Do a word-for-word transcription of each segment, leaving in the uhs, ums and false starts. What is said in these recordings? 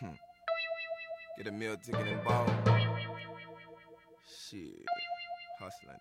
Get a meal ticket and ball. Shit, hustling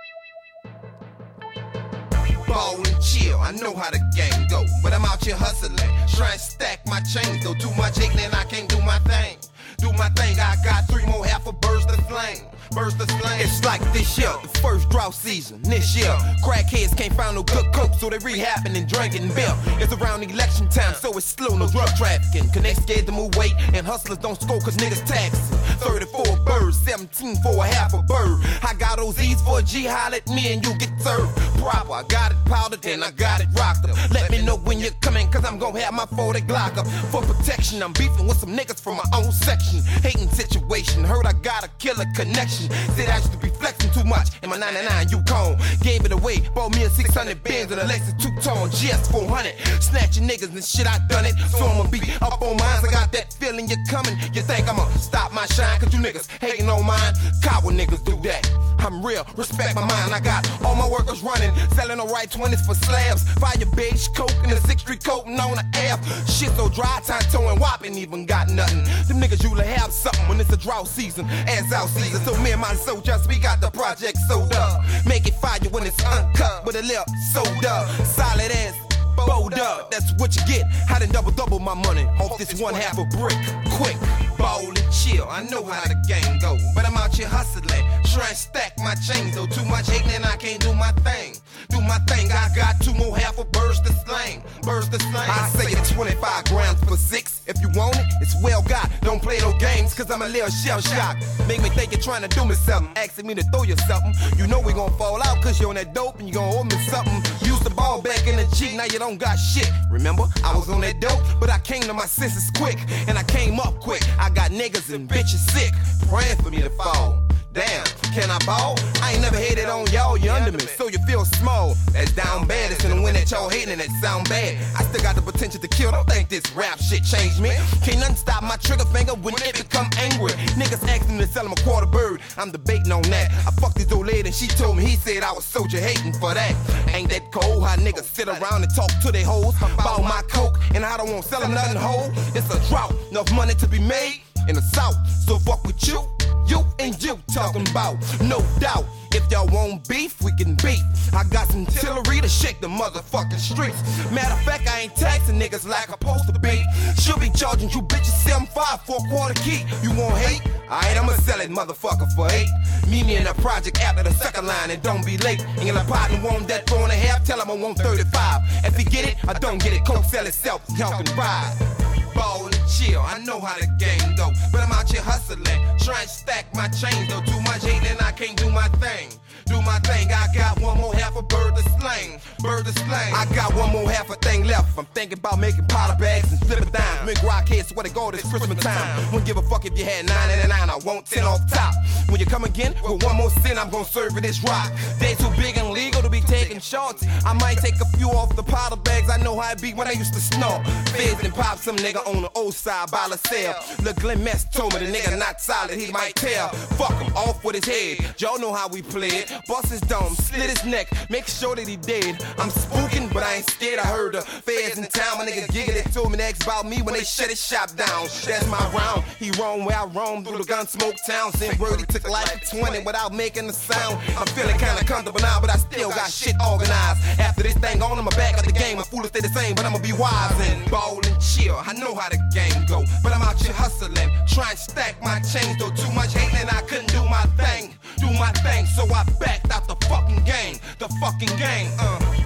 though. Ball and chill, I know how the game go, but I'm out here hustling, trying to stack my chains though. Too much hating and I can't do my thing. Do my thing, I got three more half a burst of flame. Burst of flame. It's like this year, the first drought season. This year, crackheads can't find no good coke, so they rehabbing and drinking beer. It's around election time, so it's slow, no drug trafficking. Connect scared to move weight, and hustlers don't score cause niggas taxing. thirty-four birds, seventeen for a half a bird. I got O Z's for a G, holler at me and you get served proper. I got it powdered and I got it rocked up. Let me know when you're coming, cause I'm gon' have my forty Glock up. For protection, I'm beefing with some niggas from my own section. Hating situation, heard I got a killer connection. Said I used to be flexing too much in my ninety-nine Yukon. Gave it away, bought me a six hundred Benz and a Lexus two-tone G S four hundred. Snatching niggas and shit, I done it. So I'ma be up on mine. I got that feeling you're coming. You think I'ma stop my shine cause you niggas hating on mine? Coward niggas do that. I'm real, respect my mind. I got all my workers running, selling the right twenties for slabs. Fire beige coke and a six street coating on the app. Shit so dry, Tonto and Whopping even got nothing. Them niggas usually have something when it's a drought season, as out season. So me and my soldiers, we got the project sold up. Make it fire when it's uncut with a lip sold up. Solid ass, bowed up, that's what you get. I done double double my money off this one half a brick. Quick, ball and chill, I know how the game go, but I'm out here hustling, trying to stack my chains though. Too much hating and I can't do my thing. Do my thing, I got two more half a burst of slang. Burst of slang. I say it's twenty-five grams for six. If you want it, it's well got. Don't play no games, cause I'm a little shell shocked. Make me think you're trying to do me something, asking me to throw you something. You know we gon' fall out cause you on that dope and you gon' owe me something. Used the ball back in the G, now you don't got shit. Remember, I was on that dope, but I came to my senses quick. And I came up quick. I got niggas and bitches sick, praying for me to fall. Damn, can I ball? I ain't never hated on y'all, you under me, so you feel small. That's down bad, it's in the wind that y'all hating and that sound bad. I still got the potential to kill, don't think this rap shit changed me. Can't nothing stop my trigger finger when it become angry. Niggas asking me to sell him a quarter bird, I'm debating on that. I fucked this old lady and she told me, he said I was soldier hating for that. Ain't that cold how niggas sit around and talk to they hoes about my coke, and I don't want to sell them nothing whole. It's a drought, enough money to be made in the south, so fuck with you. You and you talking about, no doubt. If y'all want beef, we can beef. I got some artillery to shake the motherfucking streets. Matter of fact, I ain't taxing niggas like I'm supposed to be. Should be charging you bitches seven five for a quarter key. You want hate? Alright, I'ma sell it motherfucker for eight. Meet me in the project after the second line and don't be late. And your partner want that four and a half, tell him I want thirty-five. If he get it, I don't get it. Coke sell itself, y'all can ride. Ball and chill, I know how the game go, but I'm out here hustling, trying to stack my chains though. Too much hating and I can't do my thing. Do my thing, I got one more half a bird to slang. Bird to slang. I got one more half a thing left. I'm thinking about making powder bags and flip it down. Make rock heads swear to God it's Christmas time. Wouldn't give a fuck if you had nine ninety-nine, I want ten off top. When you come again with one more sin, I'm gonna serve you this rock. They too big and legal to be taking shots. I might take a few off the powder bags, I know how it be when I used to snort. Fizz and pop some nigga on the old side by the sale. Look, Glenn Mess told me the nigga not solid, he might tell. Fuck him, off with his head. Y'all know how we play it. Bust his dome, slit his neck, make sure that he dead. I'm spooking, but I ain't scared. I heard the feds in town, my niggas giggle. They told me next about me when they shut his shop down. That's my round. He roam where I roam through the gun smoke towns. And word he took life at twenty without making a sound. I'm feeling kinda comfortable now, but I still got shit organized. After this thing on, I'm back at the game. I'm foolish, stay the same, but I'ma be wise and ball and chill. I know how the game go, but I'm out here hustling, trying to stack my chains though. Too much hating and I couldn't do my thing. Do my thing, so I backed out the fucking game. The fucking game, uh